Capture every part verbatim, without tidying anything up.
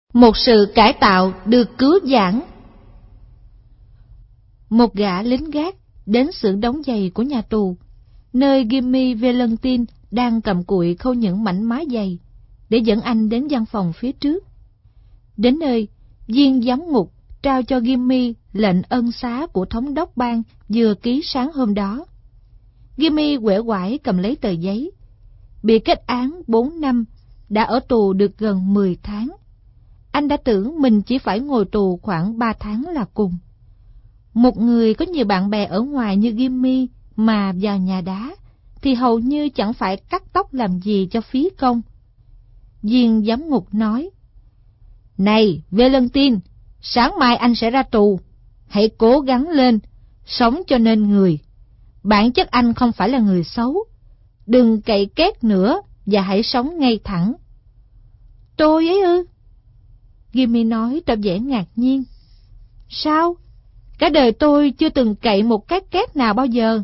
Một sự cải tạo được cứu vãn. Một gã lính gác đến xưởng đóng giày của nhà tù, nơi Jimmy Valentine đang cầm cụi khâu những mảnh má giày, để dẫn anh đến văn phòng phía trước. Đến nơi, viên giám ngục trao cho Jimmy lệnh ân xá của thống đốc bang vừa ký sáng hôm đó. Jimmy uể oải cầm lấy tờ giấy. Bị kết án bốn năm, đã ở tù được gần mười tháng. Anh đã tưởng mình chỉ phải ngồi tù khoảng ba tháng là cùng. Một người có nhiều bạn bè ở ngoài như Jimmy mà vào nhà đá, thì hầu như chẳng phải cắt tóc làm gì cho phí công. Viên giám ngục nói: "Này, Valentine, sáng mai anh sẽ ra tù. Hãy cố gắng lên, sống cho nên người. Bản chất anh không phải là người xấu. Đừng cậy két nữa và hãy sống ngay thẳng." "Tôi ấy ư?" Jimmy nói tỏ vẻ ngạc nhiên. "Sao? Cả đời tôi chưa từng cậy một cái két nào bao giờ."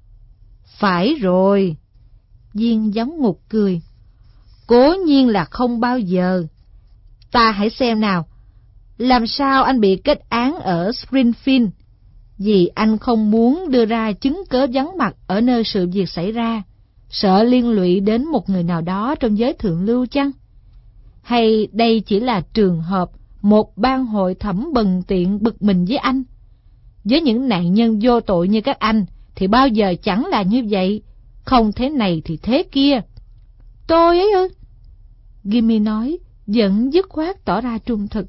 "Phải rồi," viên giám ngục cười. "Cố nhiên là không bao giờ. Ta hãy xem nào, làm sao anh bị kết án ở Springfield? Vì anh không muốn đưa ra chứng cớ vắng mặt ở nơi sự việc xảy ra, sợ liên lụy đến một người nào đó trong giới thượng lưu chăng? Hay đây chỉ là trường hợp một ban hội thẩm bần tiện bực mình với anh? Với những nạn nhân vô tội như các anh thì bao giờ chẳng là như vậy, không thế này thì thế kia." "Tôi ấy ư?" Jimmy nói, vẫn dứt khoát tỏ ra trung thực.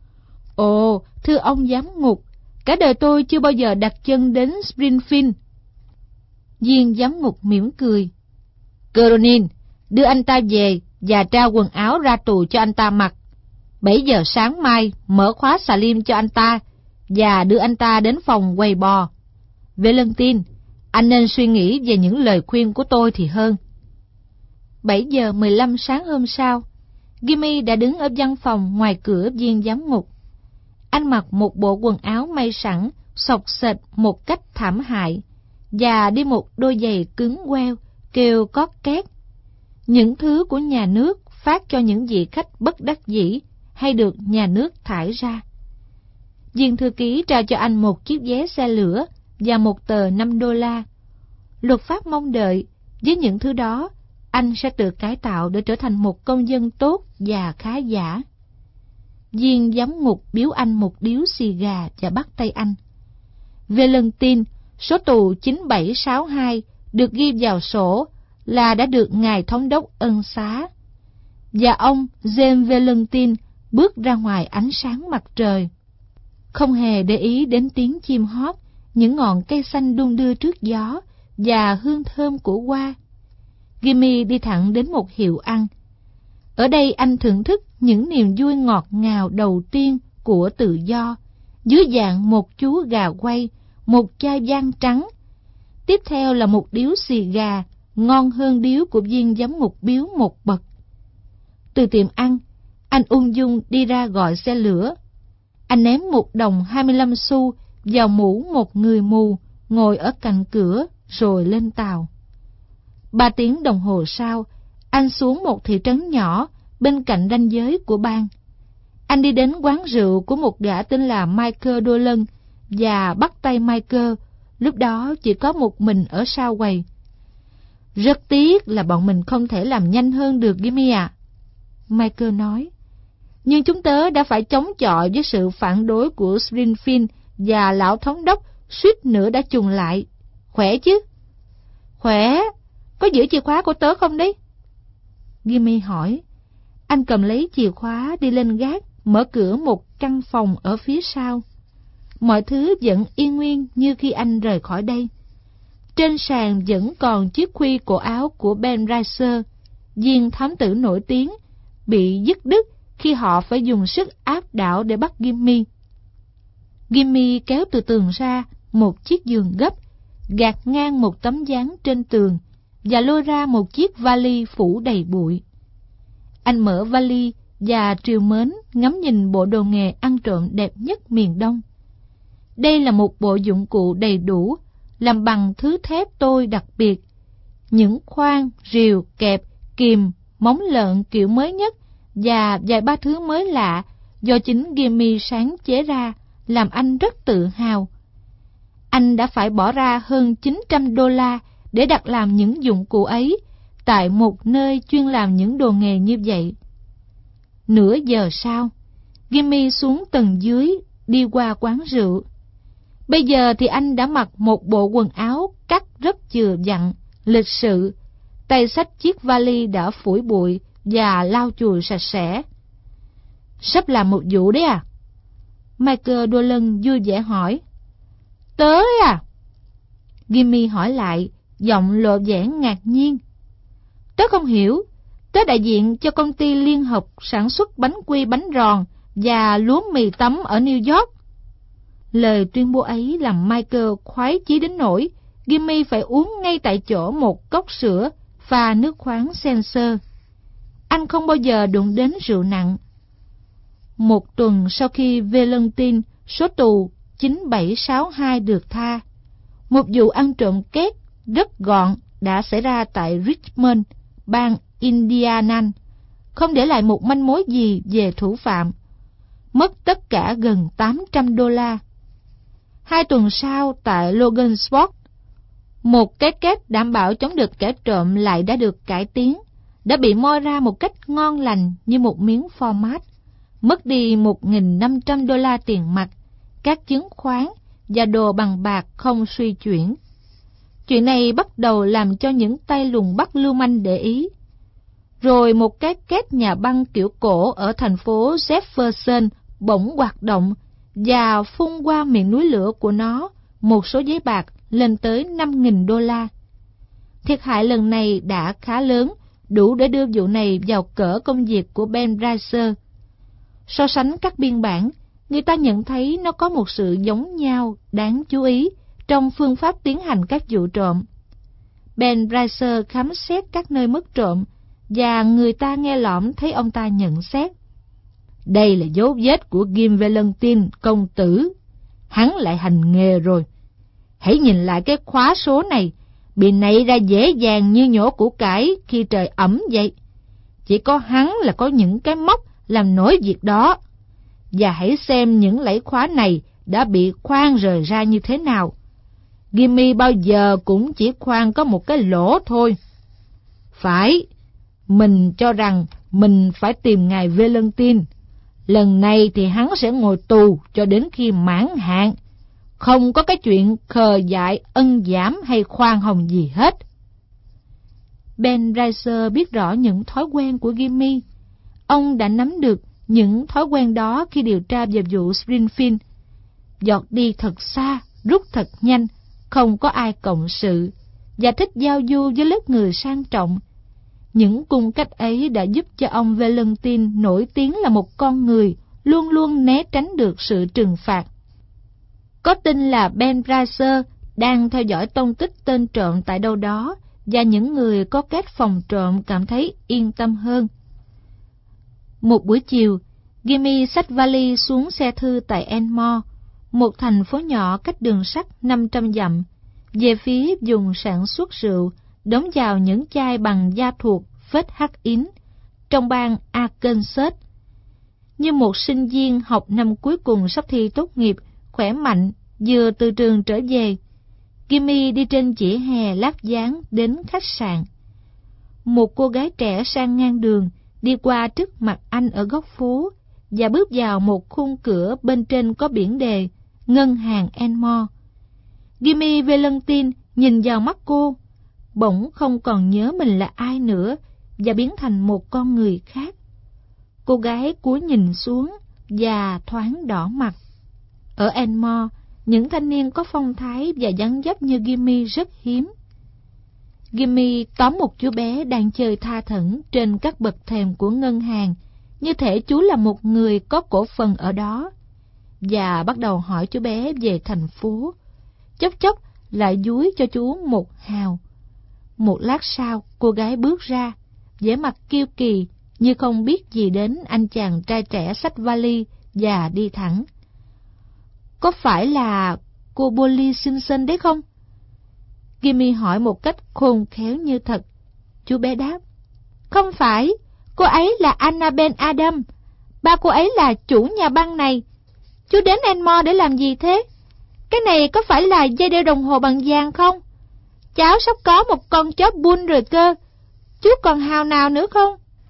"Ồ, thưa ông giám ngục, cả đời tôi chưa bao giờ đặt chân đến Springfield." Viên giám ngục mỉm cười. "Cronin, đưa anh ta về và trao quần áo ra tù cho anh ta mặc. Bảy giờ sáng mai mở khóa xà lim cho anh ta và đưa anh ta đến phòng quầy bò. Valentine, anh nên suy nghĩ về những lời khuyên của tôi thì hơn." Bảy giờ mười lăm sáng hôm sau, Jimmy đã đứng ở văn phòng ngoài cửa viên giám ngục. Anh mặc một bộ quần áo may sẵn, xộc xệch một cách thảm hại, và đi một đôi giày cứng queo, kêu cót két. Những thứ của nhà nước phát cho những vị khách bất đắc dĩ hay được nhà nước thải ra. Viên thư ký trao cho anh một chiếc vé xe lửa và một tờ năm đô la. Luật pháp mong đợi, với những thứ đó, anh sẽ tự cải tạo để trở thành một công dân tốt và khá giả. Viên giám ngục biếu anh một điếu xì gà và bắt tay anh. Valentine, số tù chín bảy sáu hai được ghi vào sổ là đã được ngài thống đốc ân xá. Và ông James Valentine bước ra ngoài ánh sáng mặt trời, không hề để ý đến tiếng chim hót, những ngọn cây xanh đung đưa trước gió và hương thơm của hoa. Jimmy đi thẳng đến một hiệu ăn. Ở đây anh thưởng thức những niềm vui ngọt ngào đầu tiên của tự do, dưới dạng một chú gà quay, một chai vang trắng. Tiếp theo là một điếu xì gà, ngon hơn điếu của viên giám ngục biếu một bậc. Từ tiệm ăn, anh ung dung đi ra gọi xe lửa. Anh ném một đồng hai mươi lăm xu vào mũ một người mù ngồi ở cạnh cửa rồi lên tàu. Ba tiếng đồng hồ sau, anh xuống một thị trấn nhỏ bên cạnh ranh giới của bang. Anh đi đến quán rượu của một gã tên là Michael Dolan và bắt tay Michael. Lúc đó chỉ có một mình ở sau quầy. "Rất tiếc là bọn mình không thể làm nhanh hơn được, Jimmy ạ," Michael nói. "Nhưng chúng tớ đã phải chống chọi với sự phản đối của Springfield và lão thống đốc suýt nữa đã chùng lại. Khỏe chứ?" "Khỏe. Có giữ chìa khóa của tớ không đấy?" Jimmy hỏi. Anh cầm lấy chìa khóa đi lên gác, mở cửa một căn phòng ở phía sau. Mọi thứ vẫn yên nguyên như khi anh rời khỏi đây. Trên sàn vẫn còn chiếc khuy cổ áo của Ben Reiser, viên thám tử nổi tiếng, bị dứt đứt khi họ phải dùng sức áp đảo để bắt Jimmy. Jimmy kéo từ tường ra một chiếc giường gấp, gạt ngang một tấm dáng trên tường và lôi ra một chiếc vali phủ đầy bụi. Anh mở vali và trìu mến ngắm nhìn bộ đồ nghề ăn trộm đẹp nhất miền Đông. Đây là một bộ dụng cụ đầy đủ, làm bằng thứ thép tôi đặc biệt. Những khoan, rìu, kẹp, kìm, móng lợn kiểu mới nhất và vài ba thứ mới lạ do chính Gimme sáng chế ra làm anh rất tự hào. Anh đã phải bỏ ra hơn chín trăm đô la để đặt làm những dụng cụ ấy tại một nơi chuyên làm những đồ nghề như vậy. Nửa giờ sau, Gimme xuống tầng dưới đi qua quán rượu. Bây giờ thì anh đã mặc một bộ quần áo cắt rất chừa dặn, lịch sự, tay xách chiếc vali đã phủi bụi và lau chùi sạch sẽ. Sắp làm một vụ đấy à? Michael Dolan vui vẻ hỏi. Tớ à? Gimme hỏi lại, giọng lộ vẻ ngạc nhiên. Tớ không hiểu, tớ đại diện cho công ty liên hợp sản xuất bánh quy bánh ròn và lúa mì tấm ở New York. Lời tuyên bố ấy làm Michael khoái chí đến nỗi Gimme phải uống ngay tại chỗ một cốc sữa pha nước khoáng Seltzer. Anh không bao giờ đụng đến rượu nặng. Một tuần sau khi Valentine, số tù chín bảy sáu hai được tha, một vụ ăn trộm két rất gọn đã xảy ra tại Richmond, bang Indiana, không để lại một manh mối gì về thủ phạm, mất tất cả gần tám trăm đô la. Hai tuần sau tại Logansport, một cái két đảm bảo chống được kẻ trộm lại đã được cải tiến, đã bị moi ra một cách ngon lành như một miếng format, mất đi một nghìn năm trăm đô la tiền mặt, các chứng khoán và đồ bằng bạc không suy chuyển. Chuyện này bắt đầu làm cho những tay lùng bắt lưu manh để ý. Rồi một cái két nhà băng kiểu cổ ở thành phố Jefferson bỗng hoạt động và phun qua miệng núi lửa của nó một số giấy bạc lên tới năm nghìn đô la. Thiệt hại lần này đã khá lớn, đủ để đưa vụ này vào cỡ công việc của Ben Reiser. So sánh các biên bản, người ta nhận thấy nó có một sự giống nhau đáng chú ý trong phương pháp tiến hành các vụ trộm. Ben Reiser khám xét các nơi mất trộm và người ta nghe lỏm thấy ông ta nhận xét. Đây là dấu vết của Jim Valentine công tử. Hắn lại hành nghề rồi. Hãy nhìn lại cái khóa số này, bị nảy ra dễ dàng như nhổ củ cải khi trời ẩm vậy. Chỉ có hắn là có những cái móc làm nổi việc đó. Và hãy xem những lẫy khóa này đã bị khoan rời ra như thế nào. Gimme bao giờ cũng chỉ khoan có một cái lỗ thôi. Phải, mình cho rằng mình phải tìm ngài Valentine. Lần này thì hắn sẽ ngồi tù cho đến khi mãn hạn. Không có cái chuyện khờ dại, ân giảm hay khoan hồng gì hết. Ben Reiser biết rõ những thói quen của Gimme. Ông đã nắm được những thói quen đó khi điều tra về vụ Springfield. Giọt đi thật xa, rút thật nhanh, không có ai cộng sự, và thích giao du với lớp người sang trọng. Những cung cách ấy đã giúp cho ông Valentine nổi tiếng là một con người luôn luôn né tránh được sự trừng phạt. Có tin là Ben Reiser đang theo dõi tông tích tên trộm tại đâu đó, và những người có két phòng trộm cảm thấy yên tâm hơn. Một buổi chiều, Gimme xách vali xuống xe thư tại Enmore, một thành phố nhỏ cách đường sắt năm trăm dặm, về phía vùng sản xuất rượu, đóng vào những chai bằng da thuộc phết hắc ín, trong bang Arkansas. Như một sinh viên học năm cuối cùng sắp thi tốt nghiệp, khỏe mạnh, vừa từ trường trở về, Gimme đi trên vỉa hè lát dáng đến khách sạn. Một cô gái trẻ sang ngang đường, đi qua trước mặt anh ở góc phố, và bước vào một khung cửa bên trên có biển đề Ngân hàng Enmore. Gimme Valentine nhìn vào mắt cô, bỗng không còn nhớ mình là ai nữa, và biến thành một con người khác. Cô gái cúi nhìn xuống và thoáng đỏ mặt. Ở Enmore, những thanh niên có phong thái và dáng dấp như Gimme rất hiếm. Gimme tóm một chú bé đang chơi tha thẩn trên các bậc thềm của ngân hàng, như thể chú là một người có cổ phần ở đó, và bắt đầu hỏi chú bé về thành phố. Chốc chốc lại dúi cho chú một hào. Một lát sau, cô gái bước ra, vẻ mặt kiêu kỳ, như không biết gì đến anh chàng trai trẻ xách vali và đi thẳng. Có phải là cô Polly Simpson đấy không? Gimme hỏi một cách khôn khéo như thật. Chú bé đáp, không phải, cô ấy là Annabel Adam, Ba cô ấy là chủ nhà băng này. Chú đến Enmore để làm gì thế? Cái này có phải là dây đeo đồng hồ bằng vàng không? Cháu sắp có một con chó bull rồi cơ. Chú còn hào nào nữa không?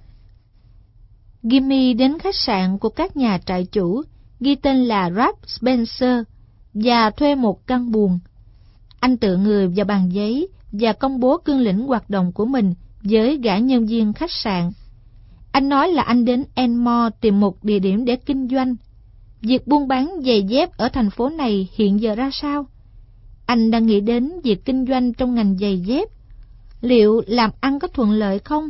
Gimme đến khách sạn của các nhà trại chủ, ghi tên là Ralph Spencer, và thuê một căn buồng. Anh tựa người vào bàn giấy và công bố cương lĩnh hoạt động của mình với gã nhân viên khách sạn. Anh nói là anh đến Enmore tìm một địa điểm để kinh doanh. Việc buôn bán giày dép ở thành phố này hiện giờ ra sao? Anh đang nghĩ đến việc kinh doanh trong ngành giày dép. Liệu làm ăn có thuận lợi không?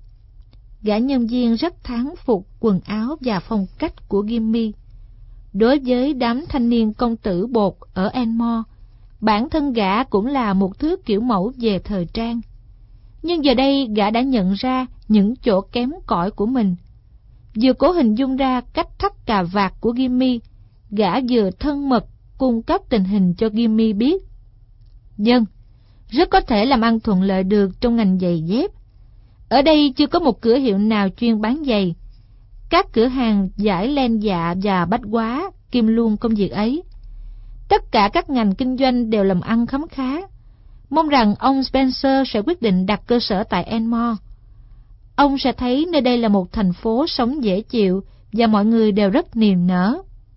Gã nhân viên rất thán phục quần áo và phong cách của Gimme. Đối với đám thanh niên công tử bột ở Enmore, bản thân gã cũng là một thứ kiểu mẫu về thời trang. Nhưng giờ đây gã đã nhận ra những chỗ kém cỏi của mình. Vừa cố hình dung ra cách thắt cà vạt của Gimme, gã vừa thân mật cung cấp tình hình cho Gimme biết. Vâng, rất có thể làm ăn thuận lợi được trong ngành giày dép. Ở đây chưa có một cửa hiệu nào chuyên bán giày. Các cửa hàng giải len dạ và bách hóa kiêm luôn công việc ấy. Tất cả các ngành kinh doanh đều làm ăn khấm khá. Mong rằng ông Spencer sẽ quyết định đặt cơ sở tại Enmore. Ông sẽ thấy nơi đây là một thành phố sống dễ chịu và mọi người đều rất niềm nở.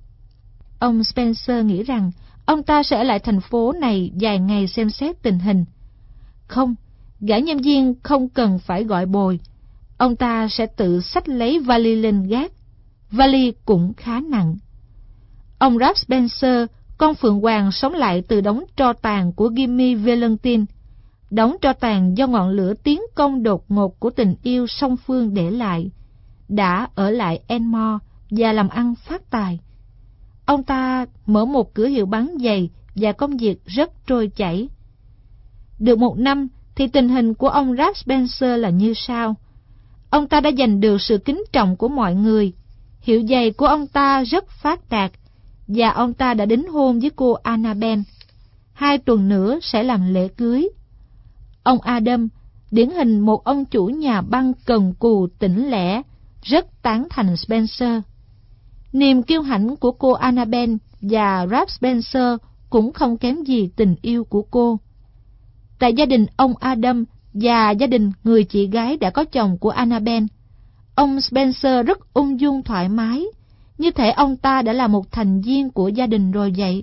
Ông Spencer nghĩ rằng ông ta sẽ ở lại thành phố này vài ngày xem xét tình hình. Không, gã nhân viên không cần phải gọi bồi. Ông ta sẽ tự xách lấy vali lên gác. Vali cũng khá nặng. Ông Ralph Spencer, con phượng hoàng sống lại từ đống tro tàn của Gimme Valentine, đống tro tàn do ngọn lửa tiến công đột ngột của tình yêu song phương để lại, đã ở lại Enmore và làm ăn phát tài. Ông ta mở một cửa hiệu bán giày và công việc rất trôi chảy. Được một năm thì tình hình của ông Ralph Spencer là như sau. Ông ta đã giành được sự kính trọng của mọi người. Hiệu giày của ông ta rất phát đạt, và ông ta đã đính hôn với cô Annabel. Hai tuần nữa sẽ làm lễ cưới. Ông Adam, điển hình một ông chủ nhà băng cần cù tỉnh lẻ, rất tán thành Spencer. Niềm kiêu hãnh của cô Annabel và Ralph Spencer cũng không kém gì tình yêu của cô. Tại gia đình ông Adam và gia đình người chị gái đã có chồng của Annabel, ông Spencer rất ung dung thoải mái, như thể ông ta đã là một thành viên của gia đình rồi vậy.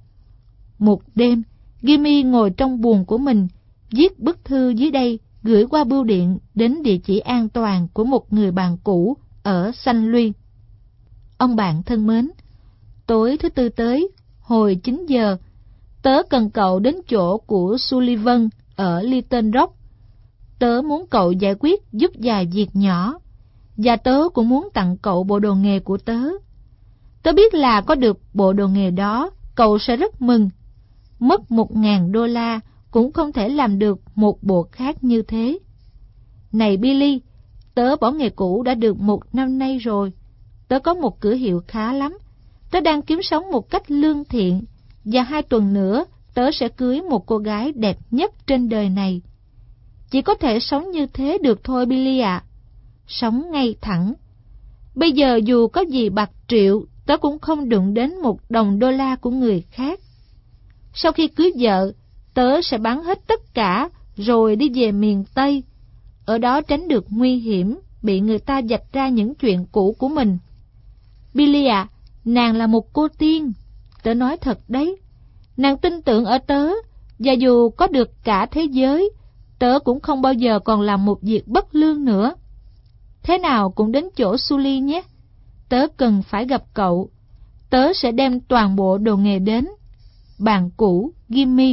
Một đêm, Gimme ngồi trong buồng của mình, viết bức thư dưới đây gửi qua bưu điện đến địa chỉ an toàn của một người bạn cũ ở Saint Louis. Ông bạn thân mến, tối thứ tư tới, hồi chín giờ, tớ cần cậu đến chỗ của Sullivan ở Little Rock. Tớ muốn cậu giải quyết giúp vài việc nhỏ, và tớ cũng muốn tặng cậu bộ đồ nghề của tớ. Tớ biết là có được bộ đồ nghề đó, cậu sẽ rất mừng. Mất một ngàn đô la cũng không thể làm được một bộ khác như thế. Này Billy, tớ bỏ nghề cũ đã được một năm nay rồi. Tớ có một cửa hiệu khá lắm. Tớ đang kiếm sống một cách lương thiện, và hai tuần nữa tớ sẽ cưới một cô gái đẹp nhất trên đời này. Chỉ có thể sống như thế được thôi Billy ạ. À. Sống ngay thẳng. Bây giờ dù có gì bạc triệu, tớ cũng không đụng đến một đồng đô la của người khác. Sau khi cưới vợ, tớ sẽ bán hết tất cả rồi đi về miền Tây. Ở đó tránh được nguy hiểm bị người ta vạch ra những chuyện cũ của mình. Billy ạ, à, nàng là một cô tiên. Tớ nói thật đấy. Nàng tin tưởng ở tớ, và dù có được cả thế giới, tớ cũng không bao giờ còn làm một việc bất lương nữa. Thế nào cũng đến chỗ Sully nhé. Tớ cần phải gặp cậu. Tớ sẽ đem toàn bộ đồ nghề đến. Bạn cũ, Gimme.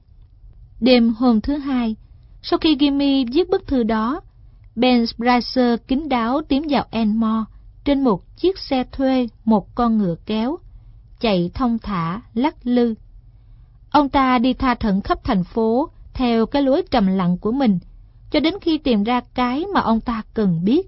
Đêm hôm thứ hai, sau khi Gimme viết bức thư đó, Ben Spicer kín đáo tiến vào Enmore trên một chiếc xe thuê một con ngựa kéo, chạy thong thả, lắc lư. Ông ta đi tha thẩn khắp thành phố theo cái lối trầm lặng của mình, cho đến khi tìm ra cái mà ông ta cần biết.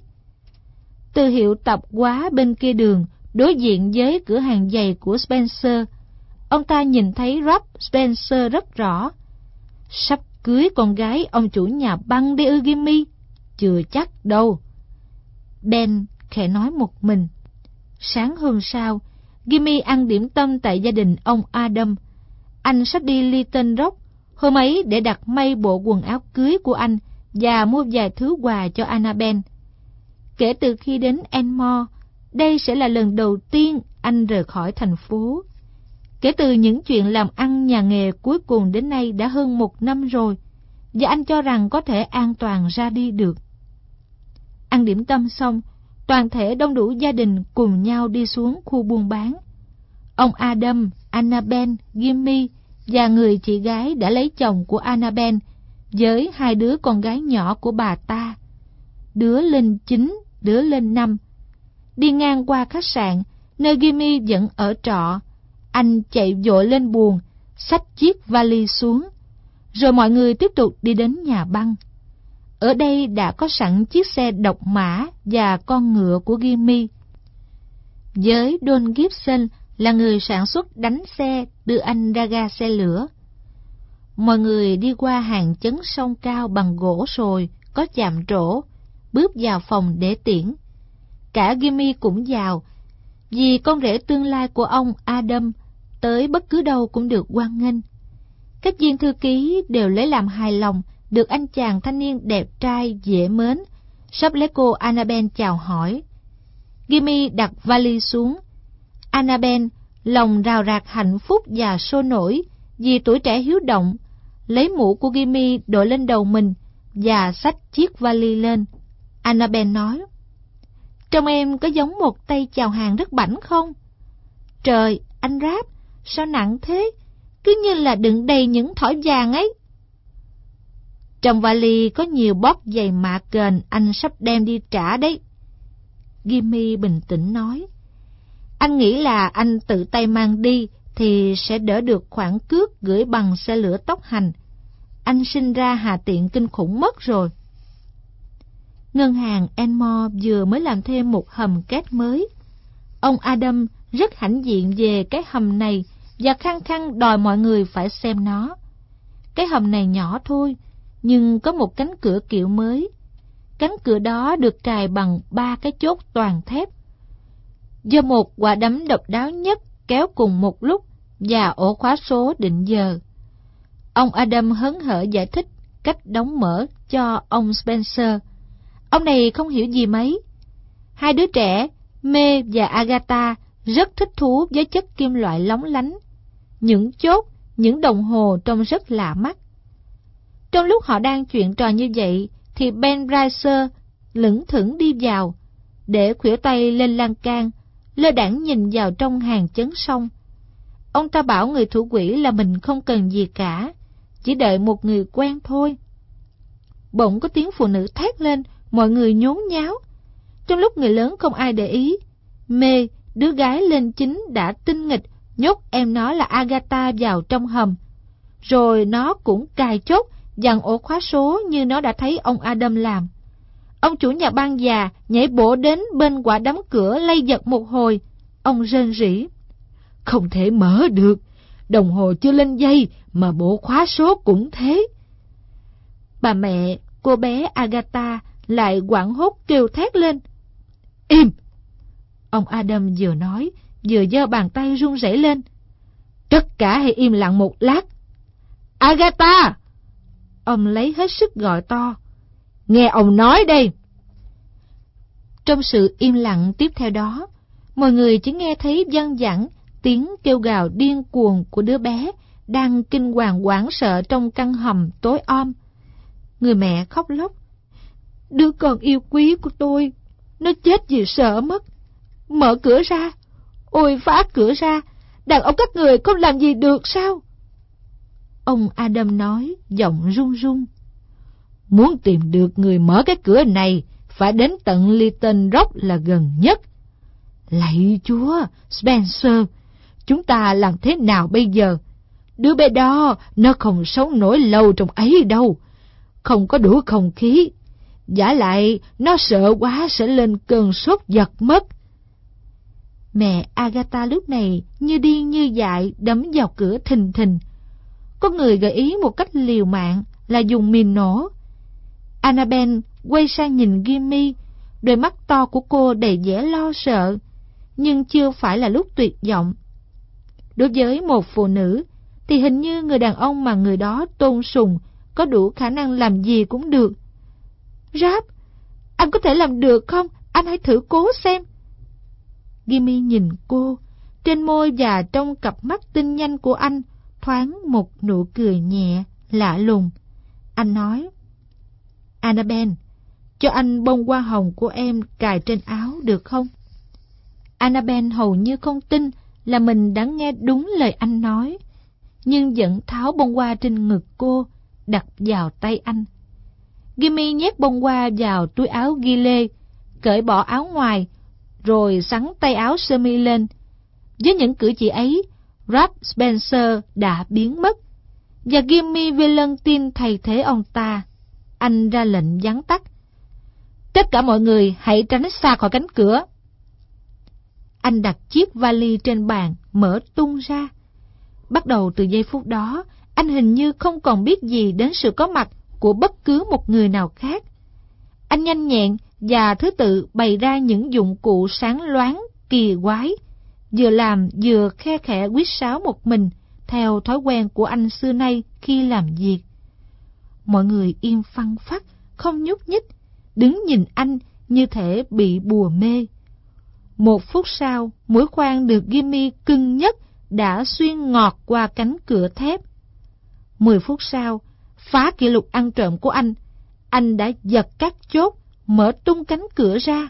Từ hiệu tạp hóa bên kia đường, đối diện với cửa hàng giày của Spencer, ông ta nhìn thấy Ralph Spencer rất rõ. Sắp cưới con gái ông chủ nhà băng đi ư Gimme? Chưa chắc đâu. Ben khẽ nói một mình. Sáng hôm sau, Jimmy ăn điểm tâm tại gia đình ông Adam. Anh sắp đi Little Rock hôm ấy để đặt may bộ quần áo cưới của anh và mua vài thứ quà cho Annabelle. Kể từ khi đến Enmore, đây sẽ là lần đầu tiên anh rời khỏi thành phố. Kể từ những chuyện làm ăn nhà nghề cuối cùng đến nay đã hơn một năm rồi, và anh cho rằng có thể an toàn ra đi được. Ăn điểm tâm xong, toàn thể đông đủ gia đình cùng nhau đi xuống khu buôn bán. Ông Adam, Annabelle, Jimmy và người chị gái đã lấy chồng của Annabelle với hai đứa con gái nhỏ của bà ta, đứa lên chín, đứa lên năm. Đi ngang qua khách sạn nơi Jimmy vẫn ở trọ, anh chạy vội lên buồng, xách chiếc vali xuống, rồi mọi người tiếp tục đi đến nhà băng. Ở đây đã có sẵn chiếc xe độc mã và con ngựa của Jimmy. Với Don Gibson là người sản xuất đánh xe đưa anh ra ga xe lửa. Mọi người đi qua hàng chấn sông cao bằng gỗ sồi có chạm trổ, bước vào phòng để tiễn. Cả Jimmy cũng vào, vì con rể tương lai của ông Adam tới bất cứ đâu cũng được hoan nghênh. Các viên thư ký đều lấy làm hài lòng được anh chàng thanh niên đẹp trai dễ mến sắp lấy cô Annabelle chào hỏi. Jimmy đặt vali xuống. Annabelle lòng rào rạc hạnh phúc và sôi nổi vì tuổi trẻ hiếu động, lấy mũ của Jimmy đội lên đầu mình và xách chiếc vali lên. Annabelle nói: "Trông em có giống một tay chào hàng rất bảnh không?" "Trời, anh Ráp, sao nặng thế? Cứ như là đựng đầy những thỏi vàng ấy." "Trong vali có nhiều bóp giày mạ kền anh sắp đem đi trả đấy." Jimmy bình tĩnh nói: "Anh nghĩ là anh tự tay mang đi thì sẽ đỡ được khoản cước gửi bằng xe lửa tốc hành. Anh sinh ra hà tiện kinh khủng mất rồi." Ngân hàng Enmore vừa mới làm thêm một hầm két mới. Ông Adam rất hãnh diện về cái hầm này và khăng khăng đòi mọi người phải xem nó. Cái hầm này nhỏ thôi, nhưng có một cánh cửa kiệu mới. Cánh cửa đó được cài bằng ba cái chốt toàn thép, do một quả đấm độc đáo nhất kéo cùng một lúc và ổ khóa số định giờ. Ông Adam hớn hở giải thích cách đóng mở cho ông Spencer. Ông này không hiểu gì mấy. Hai đứa trẻ, May và Agatha, rất thích thú với chất kim loại lóng lánh, những chốt, những đồng hồ trông rất lạ mắt. Trong lúc họ đang chuyện trò như vậy, thì Ben Bracer lững thững đi vào, để khuỷu tay lên lan can, lơ đãng nhìn vào trong hàng chấn sông. Ông ta bảo người thủ quỹ là mình không cần gì cả, chỉ đợi một người quen thôi. Bỗng có tiếng phụ nữ thét lên, mọi người nhốn nháo. Trong lúc người lớn không ai để ý, May, đứa gái lên chín đã tinh nghịch nhốt em nó là Agatha vào trong hầm, rồi nó cũng cài chốt dằn ổ khóa số như nó đã thấy ông Adam làm. Ông chủ nhà băng già nhảy bổ đến bên quả đóng cửa lay giật một hồi. Ông rên rỉ: "Không thể mở được, đồng hồ chưa lên dây mà bộ khóa số cũng thế." Bà mẹ cô bé Agatha lại hoảng hốt kêu thét lên: "Im!" Ông Adam vừa nói vừa giơ bàn tay run rẩy lên: "Tất cả hãy im lặng một lát. Agatha!" Ông lấy hết sức gọi to: "Nghe ông nói đây." Trong sự im lặng tiếp theo đó, mọi người chỉ nghe thấy văng vẳng tiếng kêu gào điên cuồng của đứa bé đang kinh hoàng hoảng sợ trong căn hầm tối om. Người mẹ khóc lóc: "Đứa con yêu quý của tôi, nó chết vì sợ mất. Mở cửa ra, ôi phá cửa ra, đàn ông các người không làm gì được sao?" Ông Adam nói, giọng run run: "Muốn tìm được người mở cái cửa này, phải đến tận Little Rock là gần nhất. Lạy Chúa, Spencer, chúng ta làm thế nào bây giờ? Đứa bé đó, nó không sống nổi lâu trong ấy đâu, không có đủ không khí. Vả lại, nó sợ quá sẽ lên cơn sốt giật mất." Mẹ Agatha lúc này như điên như dại đấm vào cửa thình thình. Có người gợi ý một cách liều mạng là dùng mìn nổ. Annabelle quay sang nhìn Jimmy, đôi mắt to của cô đầy vẻ lo sợ, nhưng chưa phải là lúc tuyệt vọng. Đối với một phụ nữ, thì hình như người đàn ông mà người đó tôn sùng có đủ khả năng làm gì cũng được. Rap, anh có thể làm được không? Anh hãy thử cố xem. Jimmy nhìn cô, trên môi và trong cặp mắt tinh nhanh của anh thoáng một nụ cười nhẹ, lạ lùng. Anh nói, Annabelle, cho anh bông hoa hồng của em cài trên áo được không? Annabelle hầu như không tin là mình đã nghe đúng lời anh nói, nhưng vẫn tháo bông hoa trên ngực cô, đặt vào tay anh. Jimmy nhét bông hoa vào túi áo ghi lê, cởi bỏ áo ngoài, rồi xắn tay áo sơ mi lên. Với những cử chỉ ấy, Rap Spencer đã biến mất, và Jimmy Valentine thay thế ông ta. Anh ra lệnh vắn tắt. Tất cả mọi người hãy tránh xa khỏi cánh cửa. Anh đặt chiếc vali trên bàn, mở tung ra. Bắt đầu từ giây phút đó, anh hình như không còn biết gì đến sự có mặt của bất cứ một người nào khác. Anh nhanh nhẹn và thứ tự bày ra những dụng cụ sáng loáng, kỳ quái, vừa làm vừa khe khẽ huýt sáo một mình, theo thói quen của anh xưa nay khi làm việc. Mọi người im phăng phắc, không nhúc nhích, đứng nhìn anh như thể bị bùa mê. Một phút sau, mũi khoan được Jimmy cưng nhất đã xuyên ngọt qua cánh cửa thép. Mười phút sau, phá kỷ lục ăn trộm của anh, anh đã giật các chốt, mở tung cánh cửa ra.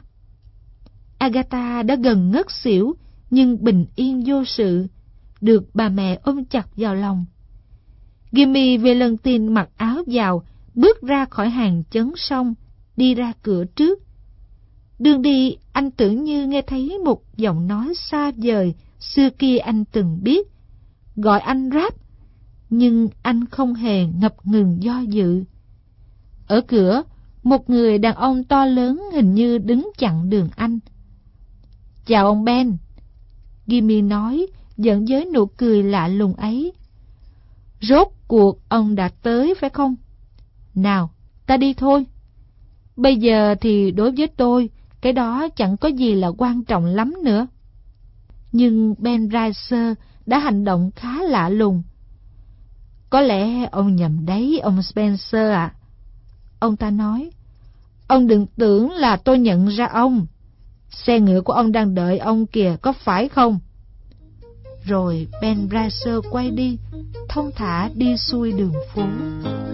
Agatha đã gần ngất xỉu, nhưng bình yên vô sự, được bà mẹ ôm chặt vào lòng. Jimmy Valentine mặc áo vào, bước ra khỏi hàng chấn song, đi ra cửa trước. Đường đi, anh tưởng như nghe thấy một giọng nói xa vời xưa kia anh từng biết, gọi anh Rap, nhưng anh không hề ngập ngừng do dự. Ở cửa, một người đàn ông to lớn hình như đứng chặn đường anh. Chào ông Ben, Jimmy nói, giận với nụ cười lạ lùng ấy. Rốt cuộc ông đã tới phải không? Nào, ta đi thôi. Bây giờ thì đối với tôi, cái đó chẳng có gì là quan trọng lắm nữa. Nhưng Ben Ricer đã hành động khá lạ lùng. Có lẽ ông nhầm đấy, ông Spencer ạ. À. Ông ta nói, ông đừng tưởng là tôi nhận ra ông. Xe ngựa của ông đang đợi ông kìa, có phải không? Rồi Ben Ricer quay đi, thong thả đi xuôi đường phố.